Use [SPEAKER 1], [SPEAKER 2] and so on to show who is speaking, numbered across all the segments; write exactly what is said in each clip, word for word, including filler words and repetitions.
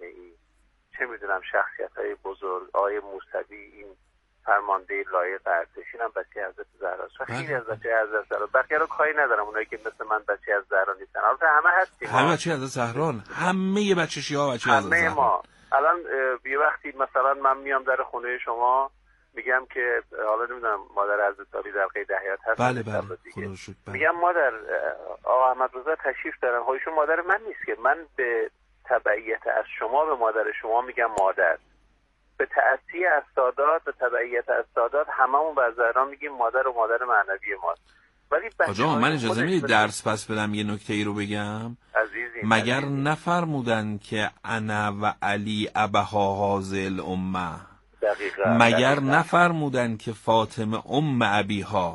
[SPEAKER 1] جامعه‌ای، چه میدونم شخصیت‌های بزرگ، آقای موسوی این فرمانده لایق ارتش، اینم بچه حضرت زهراست و خیلی از بچه حضرت زهرا. بقیه رو کاری ندارم، اونایی که مثل من بچه از زهرا نیستن، البته همه هستیم،
[SPEAKER 2] همه بچه حضرت زهران، همه بچه شیعه بچه حضرت زهرا.
[SPEAKER 1] همه ما الان یه وقتی مثلا من میام در خونه شما میگم که حالا نمیدونم مادر حضرت علی در قید حیات هست.
[SPEAKER 2] بله بله خدا شکر. بله.
[SPEAKER 1] میگم مادر آقا احمد رضا تشریف دارن، خودشون مادر من نیست که، من به تبعیت از شما به مادر شما میگم مادر، به تأثیر از سادات به تبعیت از سادات هممون به زهرا میگیم مادر و مادر معنوی ماست. ولی
[SPEAKER 2] آجا من اجازه میدید درس پس بدم یه نکته ای رو بگم؟
[SPEAKER 1] عزیزی
[SPEAKER 2] مگر
[SPEAKER 1] عزیزی.
[SPEAKER 2] نفرمودن که انا و علی ابها هذه الامه؟
[SPEAKER 1] دقیقاً.
[SPEAKER 2] مگر
[SPEAKER 1] دقیقاً.
[SPEAKER 2] نفرمودن که فاطمه ام ابیها؟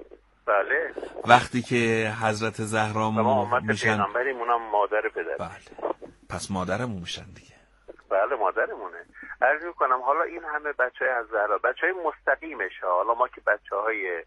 [SPEAKER 1] بله.
[SPEAKER 2] وقتی که حضرت زهرا میشن
[SPEAKER 1] پیغمبریمونم مادر پدر.
[SPEAKER 2] بله. پس مادرمون میشن دیگه.
[SPEAKER 1] بله مادرمونه. عرض میکنم حالا این همه بچهای از زهرا، بچهای مستقیمش ها، حالا ما که بچهای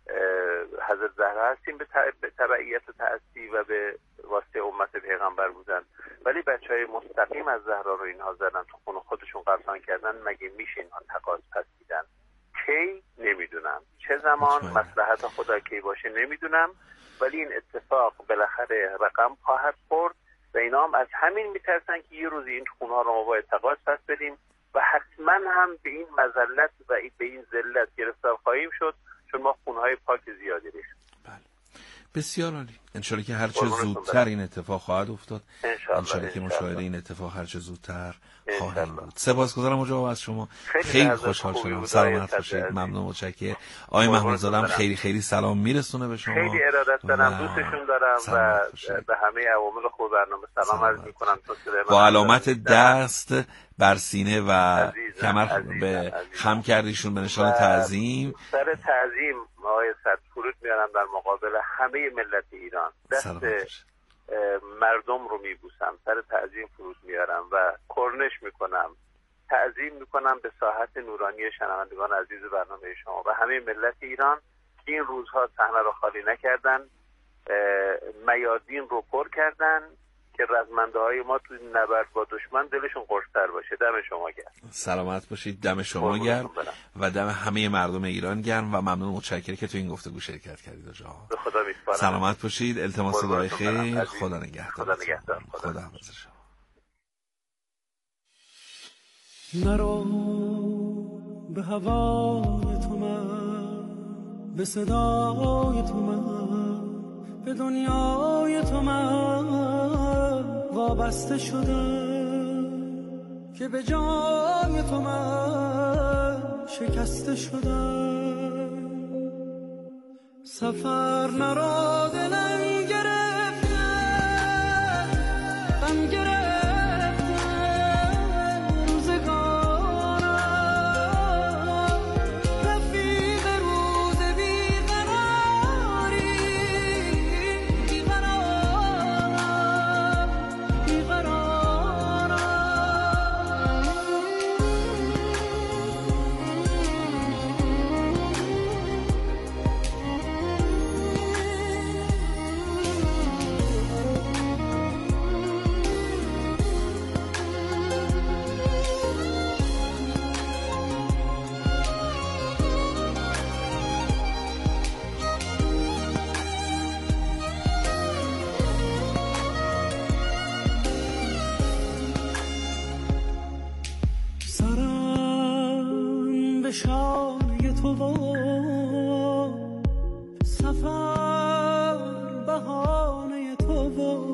[SPEAKER 1] حضرت زهرا هستیم به تبعیت و تأسی و به واسطه امت پیغمبر بودن، ولی بچهای مستقیم از زهرا رو اینها زدن تو خونه خودشون قرصان کردن، مگه میشه اینها تقاضا پس میدن؟ کی نمیدونم، چه زمان مصلحت خدا کی باشه نمیدونم، ولی این اتفاق بالاخره رقم خواهد خورد و اینا هم از همین میترسن که یه روزی این خونه ها رو ما باید تقاضا پس بدیم و حتما هم به این مذلت و به این ذلت گرفتار خواهیم شد، چون ما خونهای پاک زیادی ریختیم.
[SPEAKER 2] بله بسیار عالی. انشالله که هر چه زودتر این اتفاق خواهد افتاد. انشالله که مشاهده این اتفاق هر چه زودتر خواهیم بود. سپاسگزارم مجاب از شما، خیلی, خیلی خوشحال شدم. سلامت باشید. ممنون متشکرم. آقای محمود زادم خیلی خیلی سلام میرسونه به شما.
[SPEAKER 1] خیلی ارادت دارم، دوستشون دارم و به همه عوامل خوب برنامه سلام عرض میکنم.
[SPEAKER 2] با علامت دست بر سینه و کمر به خم کردیشون به نشان تعظیم.
[SPEAKER 1] سر تعظیم آقای صد فرود میارم در مقابل همه ملت ایران، دست مردم رو میبوسم، سر تعظیم فرود میارم و کرنش میکنم، تعظیم میکنم به ساحت نورانی شنوندگان عزیز برنامه شما و همه ملت ایران که این روزها صحنه رو خالی نکردن، میادین رو پر کردن که رزمنده های ما تو نبرد با دشمن دلشون خوشتر باشه. دم شما گرم.
[SPEAKER 2] سلامت باشید. دم شما گرم و دم همه مردم ایران گرم و ممنون متشکرم که تو این گفتگو شرکت کردید. آقا
[SPEAKER 1] به خدا میسپارم.
[SPEAKER 2] سلامت باشید. التماس دعای خیر. خدا نگهدار.
[SPEAKER 1] خدا نگهدار.
[SPEAKER 2] خدا حافظ شما.
[SPEAKER 3] نرو به هوای تو من، به صدای تو من، به دنیای تو من وابسته شدم که به جای تو من شکسته شدم. سفر نرو دلم گرفته، غم گرفته روزگارم، رفیق روز بیقراری، بیقرارم بیقرارم. سرم به شانه تو و سفر بهانه تو و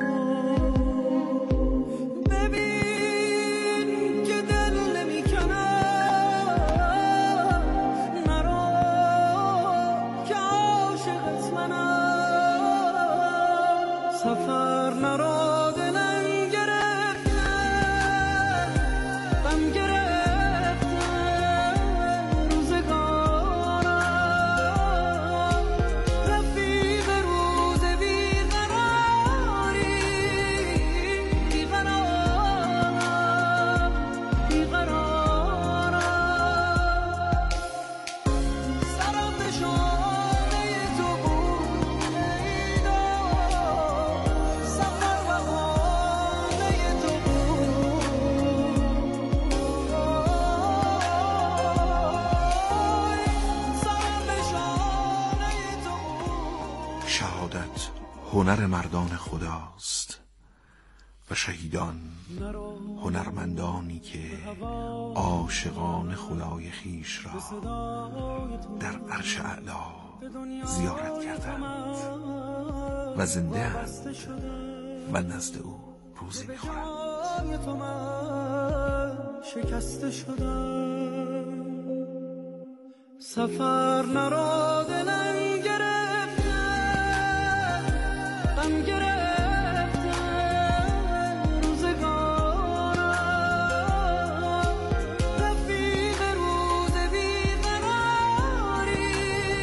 [SPEAKER 3] ببین که دل نمی کنم، نرو که عاشقت منم. سفر نرو دلم گرفته، غم گرفته روزگارم،
[SPEAKER 2] هنر مردان خداست و شهیدان هنرمندانی که عاشقان خدای خیش را در عرش اعلی زیارت کردند و زنده اند و نزد او روزی می‌خورند.
[SPEAKER 3] شکسته شدم سفر نرو دلم گرفته غم گرفته روزگارم رفیق روز بیقراری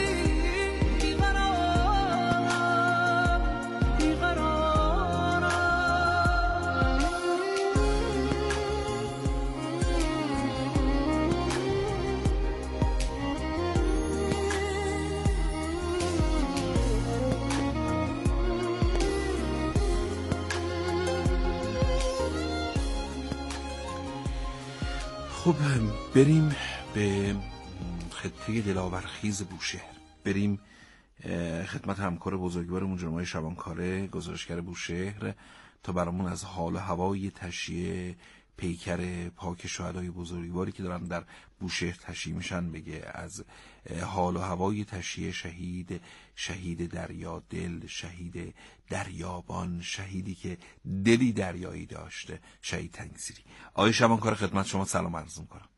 [SPEAKER 3] بیقرارم بیقرارم
[SPEAKER 2] خب بریم به خطه دلاورخیز بوشهر، بریم خدمت همکار بزرگوارمون جناب آقای شبانکاره گزارشگر بوشهر تا برامون از حال و هوای تشییع پیکر پاک شهدای بزرگواری که دارن در بوشهر تشییع میشن بگه، از حال و هوای تشییع شهید شهید دریا دل، شهید دریابان، شهیدی که دلی دریایی داشته، شهید تنگسیری. آقای شبانکار خدمت شما سلام عرض می‌کنم.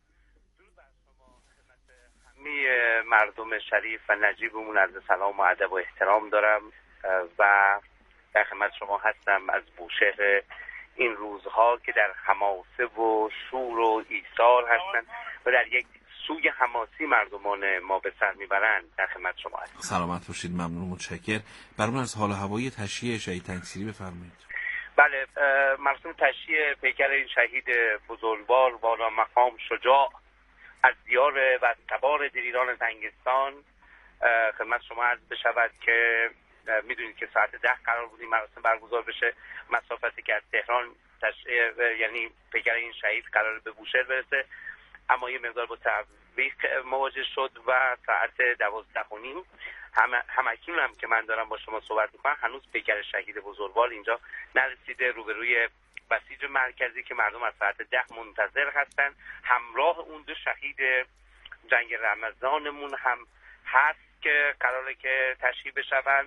[SPEAKER 1] همه مردم شریف و نجیبمون عرض سلام و ادب و احترام دارم و در خدمت شما هستم از بوشهر این روزها که در حماسه و شور و ایثار هستند و در یک سوی حماسی مردمان ما به سر میبرند. در خدمت شما هستم.
[SPEAKER 2] سلامت باشید، ممنون، متشکر. برامون از حال و هوای تشییع شهید تنگسیری بفرمایید.
[SPEAKER 1] بله، مراسم تشییع پیکر این شهید بزرگوار والا مقام شجاع از دیار و تبار دلیران تنگستان خدمت شما عرض بشود که میدونید که ساعت ده قرار بود این مراسم برگزار بشه. مسافتی که از تهران تشییع یعنی پیکر این شهید قرار به بوشهر برسه، اما یه مقدار با تعویق مواجه شد و ساعت دوازده و نیم هم همکنون هم که من دارم با شما صحبت میکنم هنوز پیکر شهید بزرگوار اینجا نرسیده. روبروی بسیج مرکزی که مردم از ساعت ده منتظر هستن، همراه اون دو شهید جنگ رمضانمون هم هست که قراره که تشییع بشون.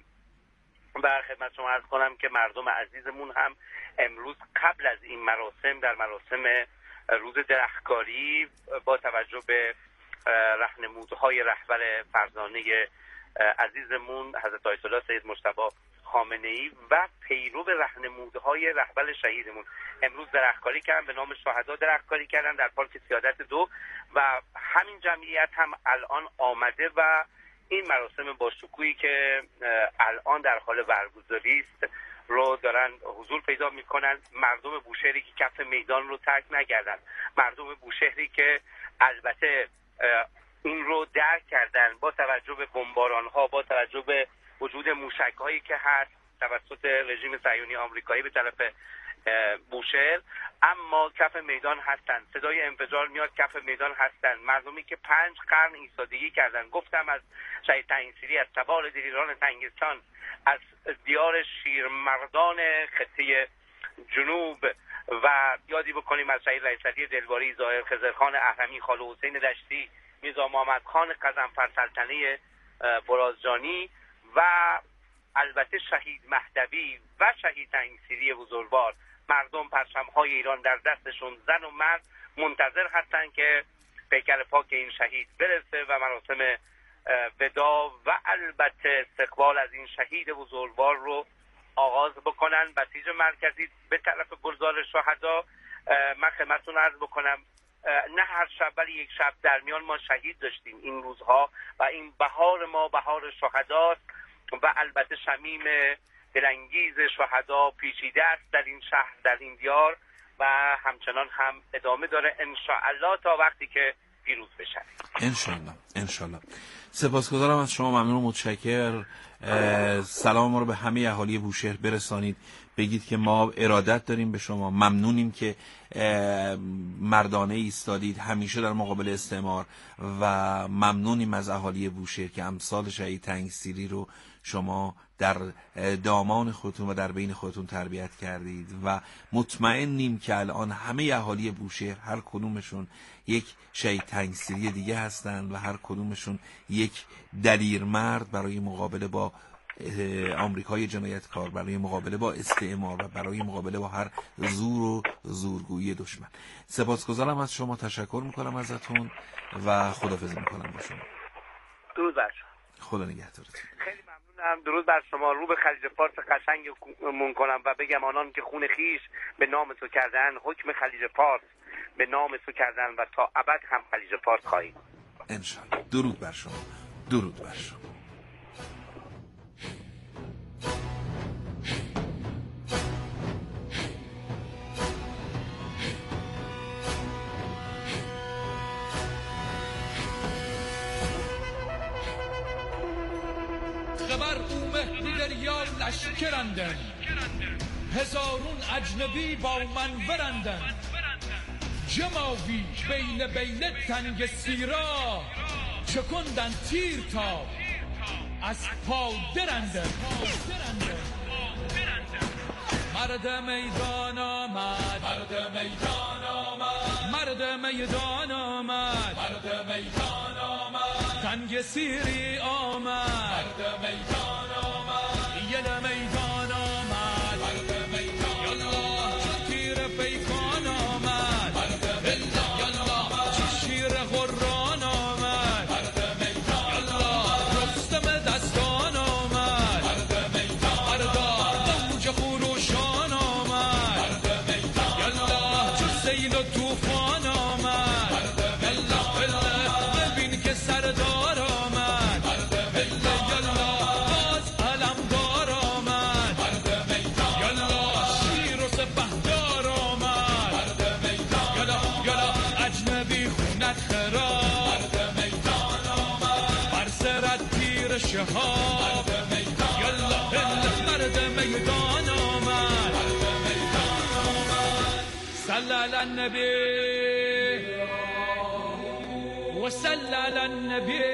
[SPEAKER 1] و خدمت شما عرض کنم که مردم عزیزمون هم امروز قبل از این مراسم در مراسم روز درختکاری با توجه به راهنمودهای رهبر فرزانه عزیزمون حضرت آیت الله سید مجتبی خامنه‌ای و پیرو راهنمودهای رهبر شهیدمون امروز درختکاری کردن، به نام شهدا درختکاری کردن در پارک سیادت دو و همین جمعیت هم الان آمده و این مراسم با شکوهی که الان در حال برگزاری است رو دارن حضور پیدا میکنن. مردم بوشهری که کف میدان رو ترک نکردن، مردم بوشهری که البته این رو درک کردن با توجه به بمباران ها، با توجه به وجود موشک هایی که هست توسط رژیم صهیونی آمریکایی به طرف بوشهر، اما کف میدان هستن، صدای انفجار میاد، کف میدان هستن. مردمی که پنج قرن ایستادگی کردن، گفتم از شهید تنگسیری، از تبار دلیران تنگستان، از دیار شیرمردان خطه جنوب و یادی بکنیم از شهید رئیس علی دلباری، ظاهر خضرخان اهرمی، خاله حسین دشتی، میرزا محمد خان قزنفر سلطنه برازجانی و البته شهید مهدوی و شهید تنگسیری بزرگوار. مردم پرچم‌های ایران در دستشون، زن و مرد منتظر هستن که پیکر پاک این شهید برسه و مراسم ودا و البته استقبال از این شهید بزرگوار رو آغاز بکنن. بسیج مرکزی به طرف گلزار شهدا، من خدمتتون عرض بکنم نه هر شب ولی یک شب در میان ما شهید داشتیم این روزها و این بهار ما بهار شهداست و البته شمیم دلانگیز شهدا پیچیده است در این شهر، در این دیار و همچنان هم ادامه داره انشاءالله تا وقتی که پیروز بشن.
[SPEAKER 2] انشاءالله انشاءالله. سپاسگزارم از شما، ممنون و متشکر. سلام ما رو به همه اهالی بوشهر برسانید. بگید که ما ارادت داریم به شما، ممنونیم که مردانه ایستادید همیشه در مقابل استعمار و ممنونیم از اهالی بوشهر که امثال شهید تنگسیری رو شما در دامان خودتون و در بین خودتون تربیت کردید و مطمئنیم که الان همه اهالی بوشهر هر کدومشون یک شهید تنگسیری دیگه هستند و هر کدومشون یک دلیر مرد برای مقابله با آمریکای جنایتکار، برای مقابله با استعمار و برای مقابله با هر زور و زورگویی دشمن. سپاسگزارم از شما، تشکر میکنم ازتون و خداحافظی میکنم با شما.
[SPEAKER 1] درود بر شما.
[SPEAKER 2] خدا نگهدارتون.
[SPEAKER 1] خیلی ممنونم. درود بر شما. رو به خلیج فارس قشنگمون کنم و بگم آنان که خون خیش به نام تو کردن، حکم خلیج فارس به نام تو کردن و تا ابد هم خلیج فارس خواهیم.
[SPEAKER 2] انشالله. درود بر شما. درود بر شما.
[SPEAKER 3] خبر او مهدی دریا لشکرندن، هزارون اجنبی با من برندن، جماوی بین بین تنگ سیرا، چکندن تیر تا از پا درندن. مرد میدان آمد، مرد میدان آمد، مرد میدان آمد، مرد میدان آمد، تنگ سیری آمد، مرد میدان آمد، یل میدان آمد، مرد میدان یلا چو تیر پیکان آمد، مرد میدان یلا چو شیر غران آمد، مرد میدان یلا رستم دستان آمد، مرد میدان مردا موج خروشان آمد، مرد میدان یلا چو سیل و طوفان آمد، یلا یلا ببین که سردار آمد، یلا یلا باز علمدار آمد، یلا شیر و سپهدار آمد، یلا یلا اجنبی خونت خراب، بر سرت تیر شهاب، یلا یلا مرد میدان آمد، صلی علی النبی و صلی علی النبی.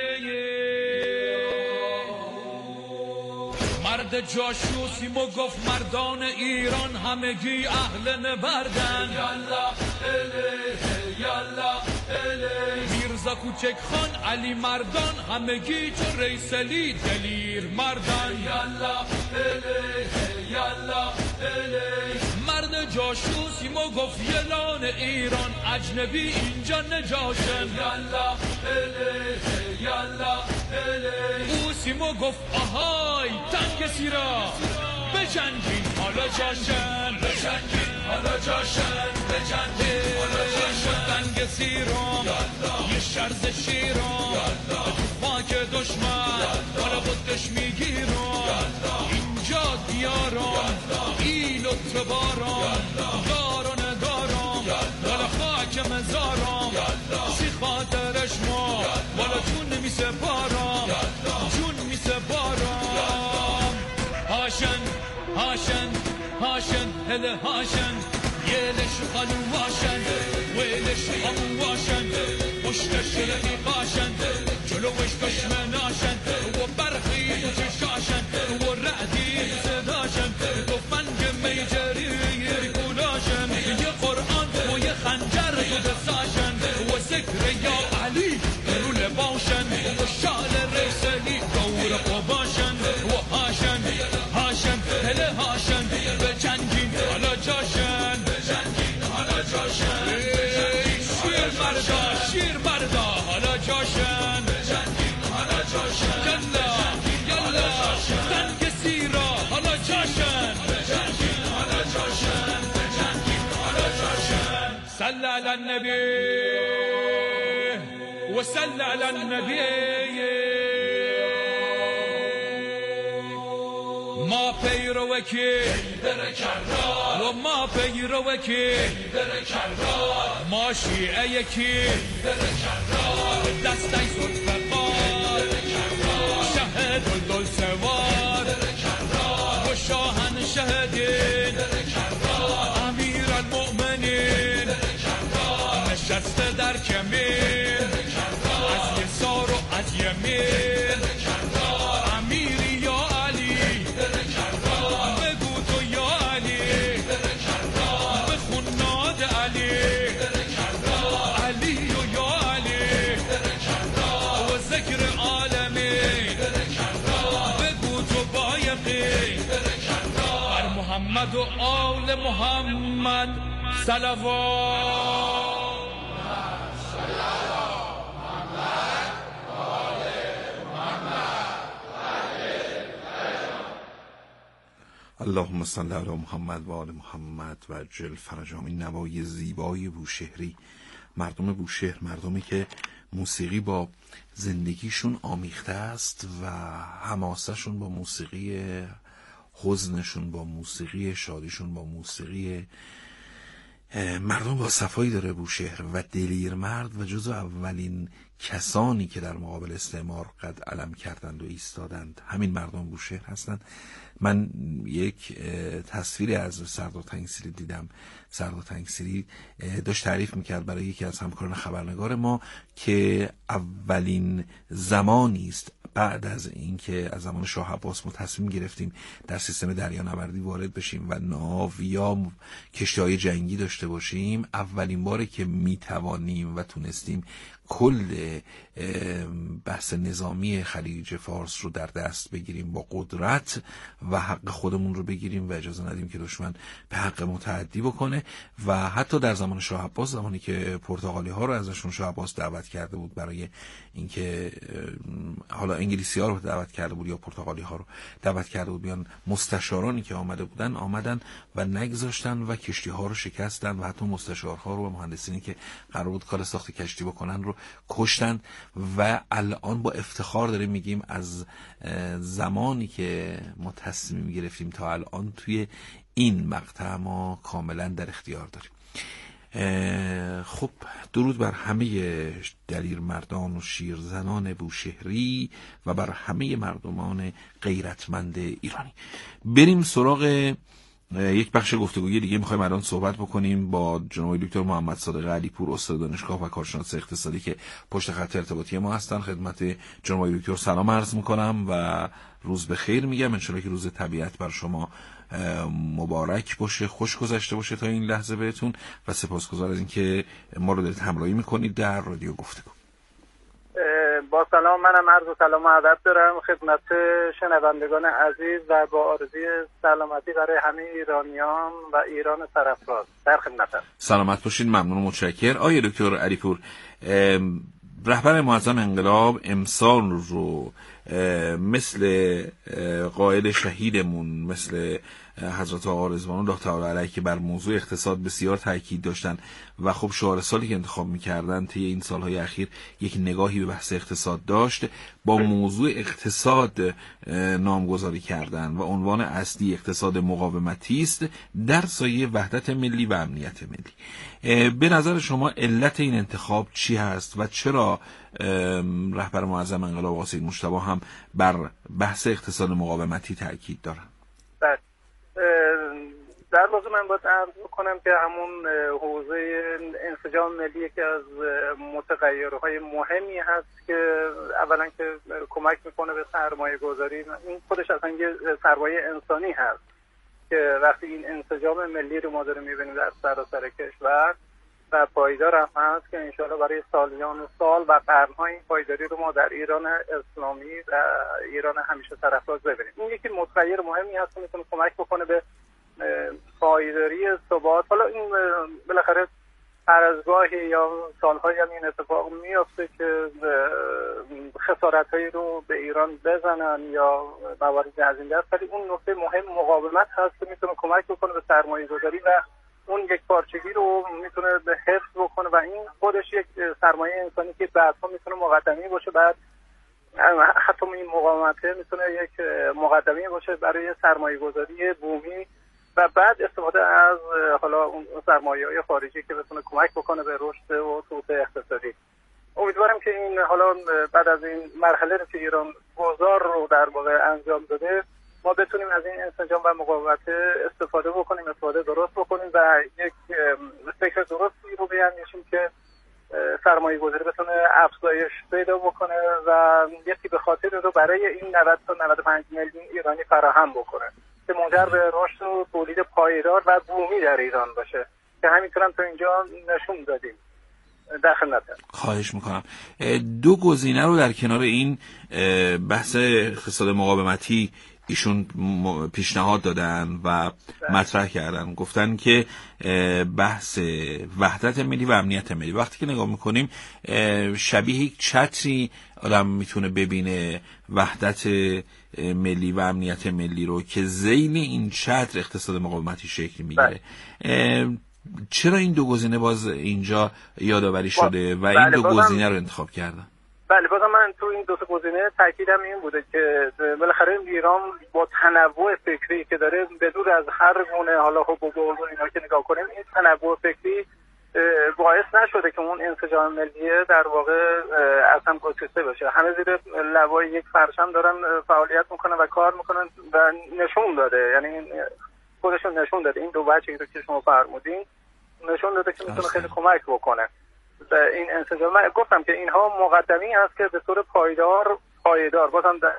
[SPEAKER 3] مرد جاشوسیم و گفت مردان ایران همگی اهل نبردن، یالا اله یالا اله، میرزا کوچک خان علی مردان همگی چو ریسلی دلیر مردن، یالا اله یالا اله. مرد جاشوسیم و گفت یلان ایران اجنبی اینجا نجاشن، یالا اله یالا اله. اوسیم و گفت آهای تنگ سیرا بجنگین حالا جاشن، بجنگین حالا جاشن، بجنگین حالا جاشن، تنگ سیرام یه شرز شیرام تو خاک دشمن حالا خودش میگیرم، اینجا دیارم ایل و تبارم، دار و ندارم والا خاک مزارم، سی خاطرش ما والا جون می سپارم، جون می سپارم. هاشن هاشن هاشن هله هاشن، یلش خالو واشن ویلش خالو واشن، پشتش رفیقاشن جلوش دشمناشن و برخی چشاشن و رعدی صداشن و فنگ میجری کولاشن، یه قرآن و یه خنجر تو دستاشن و ذکر یا علی رو لباشن و شال ریسلی دور قباشن و هاشن هاشن هله هاشن، بجنگین حالا جاشن، بجنگین حالا جاشن، شیر مردا شیر مردا حالا جاشن، بجنگین حالا جاشن، یلا یلا تنگ سیرا حالا جاشن، بجنگین حالا جاشن، بجنگین حالا جاشن. صلی علی النبی و صلی علی النبی. ما پیروکی حیدر کرار و ما پیروکی حیدر کرار، ما شیعه یکی حیدر کرار، دستای ذوالفقار حیدر کرار، شهد و دل سوار حیدر کرار، و شاهنشه دین امیر المؤمنین نشسته در کمین از یسار و از یمین امیری یا علی بگو تو یا علی بخون ناد علی علی و یا علی و ذکر عالمی بگو تو با یقین بر محمد و آل محمد صلوات.
[SPEAKER 2] اللهم صل علی محمد و آل محمد و عجل فرجهم. این نوای زیبای بوشهری، مردم بوشهر، مردمی که موسیقی با زندگیشون آمیخته است و حماسهشون با موسیقی حزنشون، با موسیقی شادیشون، با موسیقی مردم با صفایی داره بوشهر و دلیرمرد و جزو اولین کسانی که در مقابل استعمار قد علم کردند و ایستادند همین مردم بوشهر هستند. من یک تصویری از سردار تنگسیری دیدم. سردار تنگسیری داشت تعریف میکرد برای یکی از همکاران خبرنگار ما که اولین زمانی است بعد از اینکه از زمان شاه عباس ما تصمیم گرفتیم در سیستم دریانوردی وارد بشیم و ناو یا کشتی‌های جنگی داشته باشیم، اولین باره که میتوانیم و تونستیم کل بحث نظامی خلیج فارس رو در دست بگیریم با قدرت و حق خودمون رو بگیریم و اجازه ندیم که دشمن به حق ما تعدی بکنه. و حتی در زمان شاه عباس، زمانی که پرتغالی ها رو ازشون شاه عباس دعوت کرده بود برای اینکه حالا انگلیسی ها رو دعوت کرده بود یا پرتغالی ها رو دعوت کرده بود بیان، مستشارانی که آمده بودن آمدن و نگذاشتن و کشتی ها رو شکستن و حتی مستشارها رو و مهندسینی که قرار بود کار ساخت کشتی بکنن رو کشتن. و الان با افتخار داریم میگیم از زمانی که ما تصمیم گرفتیم تا الان توی این مقطع ما کاملا در اختیار داریم. خب درود بر همه دلیر مردان و شیرزنان بوشهری و بر همه مردمان غیرتمند ایرانی. بریم سراغ یک بخش گفتگوی دیگه. میخوایم الان صحبت بکنیم با جناب دکتر محمد صادق علیپور، استاد دانشگاه و کارشناس اقتصادی که پشت خط ارتباطی ما هستن. خدمت جناب دکتر سلام عرض میکنم و روز بخیر میگم. انشالله که روز طبیعت بر شما مبارک باشه، خوش گذشته باشه تا این لحظه بهتون و سپاسگزار از اینکه ما رو دارید همراهی میکنید در رادیو گفتگو.
[SPEAKER 4] با سلام، منم عرض و سلام و ادب دارم خدمت شنوندگان عزیز و با آرزوی سلامتی برای همه ایرانیان و ایران سرفراز در خدمتم.
[SPEAKER 2] سلامت باشین، ممنون و متشکر. آقای دکتر علیپور، رهبر معظم انقلاب امسال رو مثل قائد شهیدمون مثل حضرت آقا رضوان الله تعالی علیه که بر موضوع اقتصاد بسیار تاکید داشتن و خب شعار سالی که انتخاب می‌کردن طی این سالهای اخیر یک نگاهی به بحث اقتصاد داشت، با موضوع اقتصاد نامگذاری کردن و عنوان اصلی اقتصاد مقاومتی است در سایه وحدت ملی و امنیت ملی. به نظر شما علت این انتخاب چی هست و چرا رهبر معظم انقلاب آقا سید مجتبی هم بر بحث اقتصاد مقاومتی تاکید دارن؟
[SPEAKER 4] در واقع من باید عرض بکنم که همون حوزه انسجام ملی که از متغیرهای مهمی هست که اولا که کمک میکنه به سرمایه گذاری، این خودش اصلا یه سرمایه انسانی هست که وقتی این انسجام ملی رو ما داریم میبینیم در سراسر کشور و پایدار هم هست که انشاءالله برای سالیان سال و قرن‌های این پایداری رو ما در ایران اسلامی و ایران همیشه سرفراز ببینیم. این یکی متغیر مهمی هست که میتونه کمک بکنه به پایداری ثبات. حالا این بالاخره هر از گاهی یا سال‌هایی هم این اتفاق میفته که خسارت‌هایی رو به ایران بزنن یا موارد از این دست، ولی اون نکته مهم مقاومت هست که میتونه کمک بکنه به سرمایه‌گذاری و اون یک پارچگی رو میتونه به حفظ بکنه و این خودش یک سرمایه انسانی که بعدها میتونه مقدمی باشه، بعد حتی این مقاومته میتونه یک مقدمی باشه برای سرمایه گذاری بومی و بعد استفاده از حالا اون سرمایه‌های خارجی که بتونه کمک بکنه به رشد و توسعه اقتصادی. امیدوارم که این حالا بعد از این مرحله که ایران گذار رو در واقع انجام داده، ما ما بتونیم از این انسجام و مقاومت استفاده بکنیم، استفاده درست بکنیم و یک فکر درستی رو بیاندیشیم که سرمایه گذاری بتونه افزایش پیدا بکنه و یکی به خاطر رو برای این نود تا نود و پنج میلیون ایرانی فراهم بکنه که منجر به رشد و تولید پایدار و بومی در ایران باشه که همینطور هم تا اینجا نشون دادیم. در خدمتم.
[SPEAKER 2] خواهش میکنم. دو گزینه رو در کنار این بحث اقتصاد مقاومتی ایشون پیشنهاد دادن و مطرح کردن، گفتن که بحث وحدت ملی و امنیت ملی. وقتی که نگاه میکنیم شبیه یک چتری آدم میتونه ببینه وحدت ملی و امنیت ملی رو که ذیل این چتر اقتصاد مقاومتی شکل میگیره. چرا این دو گزینه باز اینجا یادآوری شده و این دو گزینه رو انتخاب کردن؟
[SPEAKER 4] بله، بازم من تو این دو تا گزینه تاکیدم این بوده که بالاخره ایران با تنوع فکری که داره بدور از هر گونه حالا حقوق و اینا که نگاه کنیم، این تنوع فکری باعث نشده که اون انسجام ملی در واقع از هم گسسته بشه. همه زیر لوای یک پرچم دارن فعالیت میکنن و کار میکنن و نشون داده، یعنی خودشون نشون داده این دو بچه‌ای رو که شما فرمودین نشون داده که میتونه خیلی کمک بکنه این انسجام. من گفتم که اینها مقدمی هست که به طور پایدار پایدار بازم در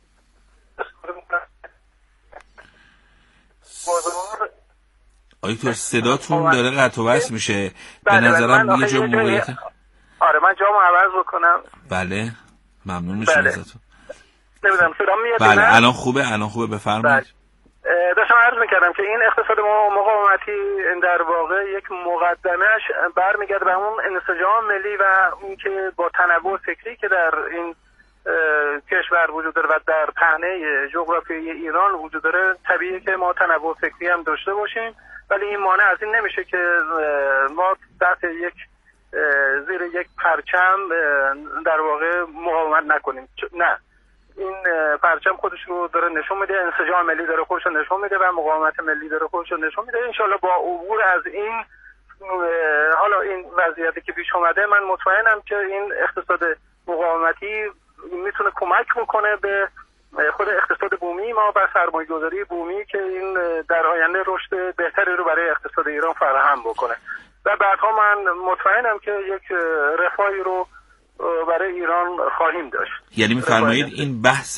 [SPEAKER 4] بازار
[SPEAKER 2] آیتور صداتون داره قطع و وصل میشه. به نظرم یه جا موقعیت.
[SPEAKER 4] آره من جامو عوض بکنم.
[SPEAKER 2] بله ممنون میشم
[SPEAKER 4] بله.
[SPEAKER 2] ازتون.
[SPEAKER 4] نمیدونم صدا میاد؟
[SPEAKER 2] بله الان خوبه الان خوبه بفرمایید.
[SPEAKER 4] داشتم عرض میکردم که این اقتصاد مقاومتی در واقع یک مقدمهش برمیگرده به اون انسجام ملی و اون که با تنوع فکری که در این کشور وجود داره و در پهنه جغرافیایی ایران وجود داره، طبیعیه که ما تنوع فکری هم داشته باشیم، ولی این مانع از این نمیشه که ما تحت یک زیر یک پرچم در واقع مقاومت نکنیم. نه، این پرچم خودش رو داره نشون میده، انسجام ملی داره خودش رو نشون میده و مقاومت ملی داره خودش رو نشون میده. انشالله با عبور از این حالا این وضعیتی که پیش اومده، من مطمئنم که این اقتصاد مقاومتی میتونه کمک بکنه به خود اقتصاد بومی ما و سرمایه گذاری بومی که این در آینده رشد بهتری رو برای اقتصاد ایران فراهم بکنه و بعدها من مطمئنم که یک رفاهی رو برای ایران خواهیم داشت.
[SPEAKER 2] یعنی می‌فرمایید این بحث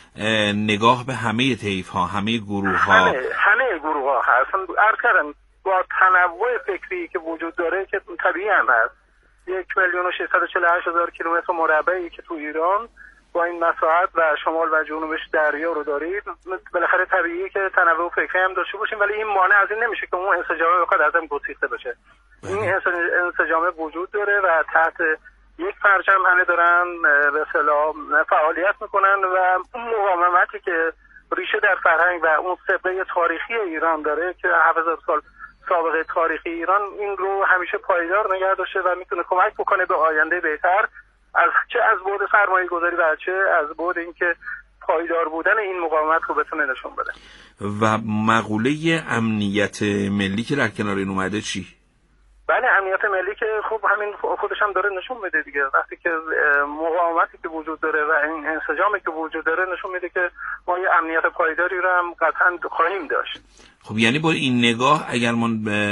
[SPEAKER 2] نگاه به همه طیف ها، همه گروه ها،
[SPEAKER 4] همه همه گروه ها هست. عرض کردم با تنوع فکری که وجود داره که طبیعی هم هست. یک میلیون و ششصد و چهل و هشت هزار کیلومتر مربعی که تو ایران با این مساحت و شمال و جنوبش دریا رو دارید، بالاخره طبیعیه که تنوع فکری هم داشته باشیم، ولی این مانع از این نمیشه که اون انسجام بخواد ازم گسیخته بشه. این انسجام وجود داره و تحت یک پرچم همه دارن به اصطلاح فعالیت میکنن و اون مقاومتی که ریشه در فرهنگ و اون سابقه تاریخی ایران داره که هفت هزار سال سابقه تاریخی ایران، این رو همیشه پایدار نگه داشته و میتونه کمک بکنه به آینده بهتر، از چه از بعد سرمایه گذاری و چه از بعد اینکه پایدار بودن این مقاومت رو بتونه نشون بده.
[SPEAKER 2] و مقوله امنیت ملی که در کنار این اومده چی؟
[SPEAKER 4] بله، امنیت ملی که خب همین خودش هم داره نشون میده دیگه. وقتی که مقاومتی که وجود داره و این انسجامی که وجود داره نشون میده که ما یه امنیت پایداری رو هم قطعا خواهیم داشت.
[SPEAKER 2] خب یعنی با این نگاه اگر ما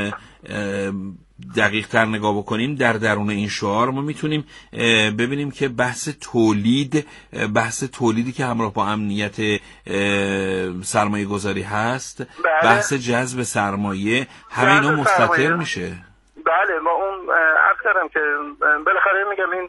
[SPEAKER 2] دقیق تر نگاه بکنیم در درون این شعار ما میتونیم ببینیم که بحث تولید بحث تولیدی که همراه با امنیت سرمایه گذاری هست،
[SPEAKER 4] بله.
[SPEAKER 2] بحث جذب سرمایه، همه اینا مستتر میشه.
[SPEAKER 4] بله، ما اون عرض کردم که بالاخره میگم این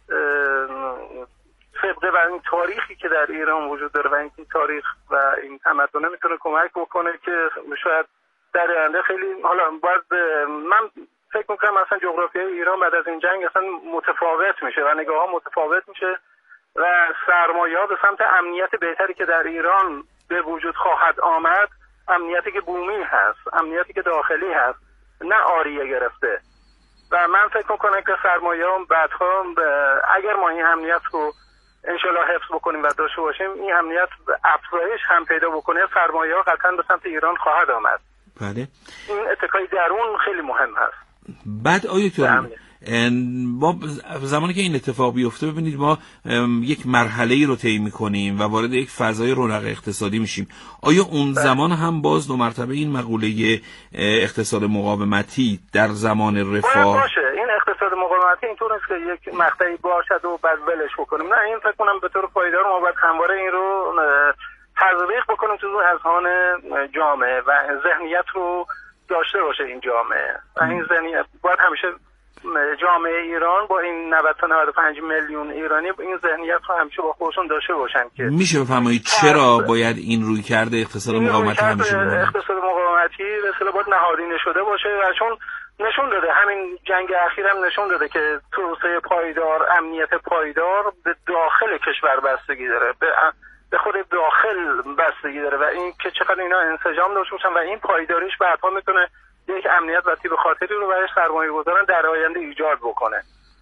[SPEAKER 4] سابقه و این تاریخی که در ایران وجود داره و این تاریخ و این تمدن میتونه کمک بکنه که شاید در آینده خیلی حالا باید من فکر میکنم اصلا جغرافیای ایران بعد از این جنگ اصلا متفاوت میشه و نگاه ها متفاوت میشه و سرمایه ها به سمت امنیت بهتری که در ایران به وجود خواهد آمد، امنیتی که بومی هست، امنیتی که داخلی هست، نه آریه گرفته. و من فکر میکنم که سرمایه ها بعدها اگر ما این امنیت رو انشالله حفظ بکنیم و داشته باشیم، این امنیت افزایش هم پیدا بکنه، سرمایه ها قطعا به سمت ایران خواهد آمد.
[SPEAKER 2] بله.
[SPEAKER 4] این اتکای درون خیلی مهم هست.
[SPEAKER 2] بعد آیتور ما زمانی که این اتفاق بیفته ببینید ما یک مرحله‌ای رو طی می‌کنیم و وارد یک فضای رونق اقتصادی میشیم. آیا اون زمان هم باز دو مرتبه این مقوله اقتصاد مقاومتی در زمان رفاه
[SPEAKER 4] باشه؟ این اقتصاد مقاومتی اینطور نیست که یک مقطعی باشد و بعد ولش بکنیم. نه، این فکر کنم به طور پایدار ما باید همواره این رو تزریق بکنیم تو اذهان جامعه و ذهنیت رو داشته باشه این جامعه و این ذهنیت باید همیشه جامعه ایران با این نود تا نود و پنج میلیون ایرانی این ذهنیت رو همیشه با خودشون داشته باشن. که
[SPEAKER 2] میشه بفرمایید چرا باید این روی کرده اقتصاد مقاومتی همیشه بمونه؟
[SPEAKER 4] اقتصاد مقاومتی به اصطلاح باید نهادینه شده باشه و چون نشون داده، همین جنگ اخیر هم نشون داده که توسعه پایدار، امنیت پایدار به داخل کشور بستگی داره، به به خود داخل بستگی داره و این که چقدر اینا انسجام داشته باشن و این پایداریش بعدها میتونه یک امنیت و تیب خاطری رو برای سرمایه گذاران در آینده ایجاد بکنه.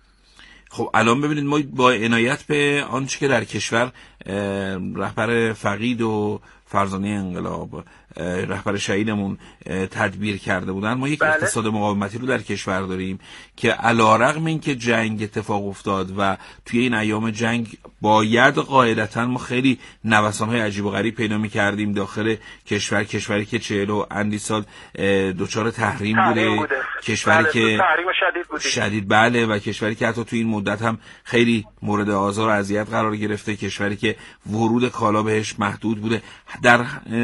[SPEAKER 2] خب الان ببینید ما با عنایت به آنچه که در کشور رهبر فقید و فرزانه انقلاب، رهبر شهیدمون تدبیر کرده بودن، ما یک بله. اقتصاد مقاومتی رو در کشور داریم که علیرغم اینکه جنگ اتفاق افتاد و توی این ایام جنگ باید قاعدتاً ما خیلی نوسان‌های عجیب و غریب پیدا می‌کردیم داخل کشور، کشوری که چهل و اندی سال دچار تحریم بوده, بوده. کشوری بله. که
[SPEAKER 4] تحریم شدید بوده.
[SPEAKER 2] شدید بله و کشوری که حتی توی این مدت هم خیلی مورد آزار و اذیت قرار گرفته، کشوری که ورود کالا بهش محدود بوده. در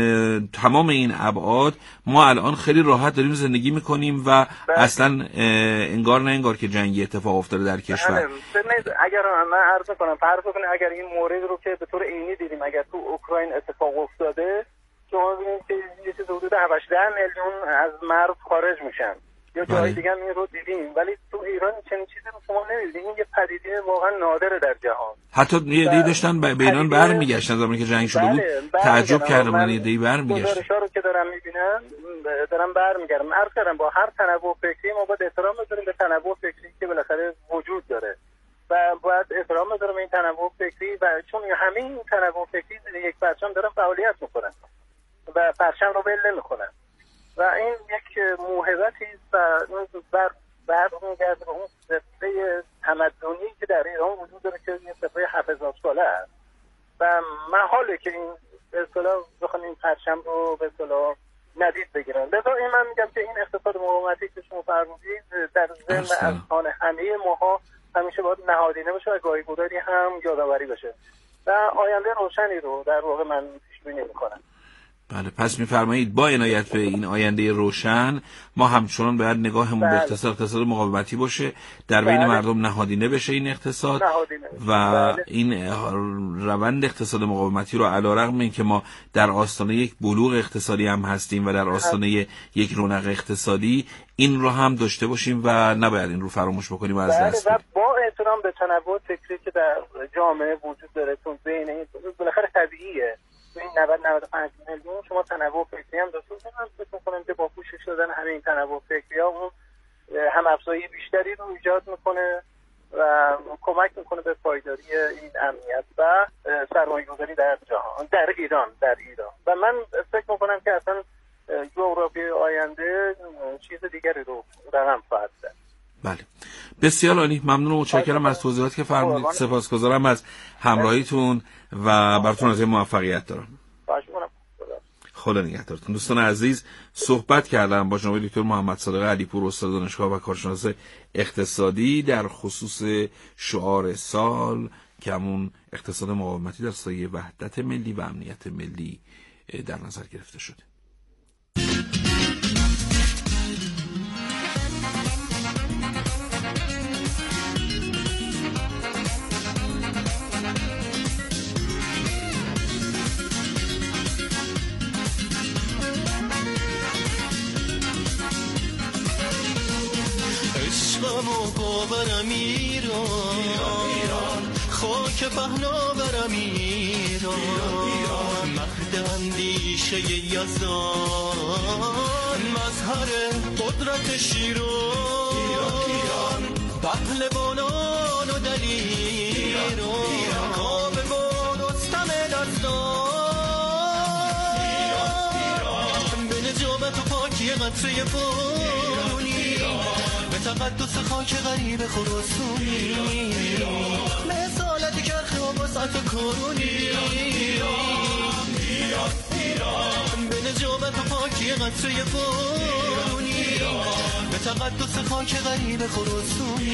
[SPEAKER 2] تمام این ابعاد ما الان خیلی راحت داریم زندگی میکنیم و بله. اصلا انگار نه انگار که جنگی اتفاق افتاده در کشور.
[SPEAKER 4] اگر من عرض کنم فرض کنید اگر این مورد رو که به طور عینی دیدیم اگر تو اوکراین اتفاق افتاده، شما ببینید که یه چیز حدود هفده میلیون از مرز خارج میشن یا جای دیگه هم این رو دیدیم، ولی تو ایران چنین چیزی رو شما نمی‌بینید. این یه پدیده واقعا نادره در جهان.
[SPEAKER 2] حتی یه دی داشتن به ایران برمیگشتن زمانی که جنگ شده بود، بله، تعجب کردم من یه دی برمیگشتن.
[SPEAKER 4] گزارش‌ها رو که دارم می‌بینم دارم برمیگردم. عرض کردم با هر تنوع فکری ما باید احترام بذاریم به تنوع فکری که بالاخره وجود داره و باید احترام بذاریم به این تنوع فکری و چون همه این تنوع فکری یک پرچم دارن فعالیت می‌کنن و پرچم رو ول نمی‌کنن و این یک موهبتی است و بر برمیگرده به اون سفره تمدنی که در ایران وجود داره که این سفره هفت هزار ساله است و محاله که این به اصطلاح بخوان این پرچم رو به اصطلاح ندید بگیرن. لذا این من میگم که این اقتصاد مقاومتی که شما فرمودید در ذهن اذهان همه ماها همیشه باید نهادینه بشه و گاهی گداری هم یادآوری بشه و آینده روشنی رو در واقع من پیش بینی میکنم.
[SPEAKER 2] بله، پس میفرمایید با عنایت به این آینده روشن ما همچنان باید نگاهمون بله. به اقتصاد اقتصاد مقاومتی باشه، در بین بله. مردم نهادینه بشه این اقتصاد
[SPEAKER 4] نهادینه.
[SPEAKER 2] و بله. این روند اقتصاد مقاومتی رو علیرغم اینکه ما در آستانه یک بلوغ اقتصادی هم هستیم و در آستانه یک رونق اقتصادی، این رو هم داشته باشیم و نباید این رو فراموش بکنیم و از
[SPEAKER 4] بله.
[SPEAKER 2] دست
[SPEAKER 4] بدیم. با احترام به تنوع فکری که در جامعه وجود داره، چون بین این بالاخره طبیعیه این نود تا نود و پنج میلیون شما تنوع فکری هم داشته باشید. من فکر می‌کنم که با پوشش دادن همه این تنوع فکری‌ها اون هم افزایی بیشتری رو ایجاد میکنه و کمک میکنه به پایداری این امنیت و سرمایه‌گذاری در جهان، در ایران در ایران و من فکر میکنم که اصلا جغرافیای آینده چیز دیگری رو رقم خواهد زد.
[SPEAKER 2] بله، بسیار عالی، ممنون و متشکرم از توضیحاتی که فرمودید. سپاسگزارم از همراهیتون و براتون آرزوی موفقیت دارم. خدا نگهدارتون. دوستان عزیز، صحبت کردم با جناب دکتر محمد صادق علیپور، استاد دانشگاه و کارشناس اقتصادی در خصوص شعار سال که همون اقتصاد مقاومتی در سایه وحدت ملی و امنیت ملی در نظر گرفته شده.
[SPEAKER 5] برم ایران خاک پهناورم ایران مهد اندیشه یزدان مظهر قدرت شیران پهلوانان و دلیران کاوه و رستم دستان به نجابت و پاکی قطره بارونی به تقدس خاک غریب خراسونی، به اصالت کرخ و وسعت کرونی، به نجابت و پاکی قطره بارونی، به تقدس خاک غریب خراسونی.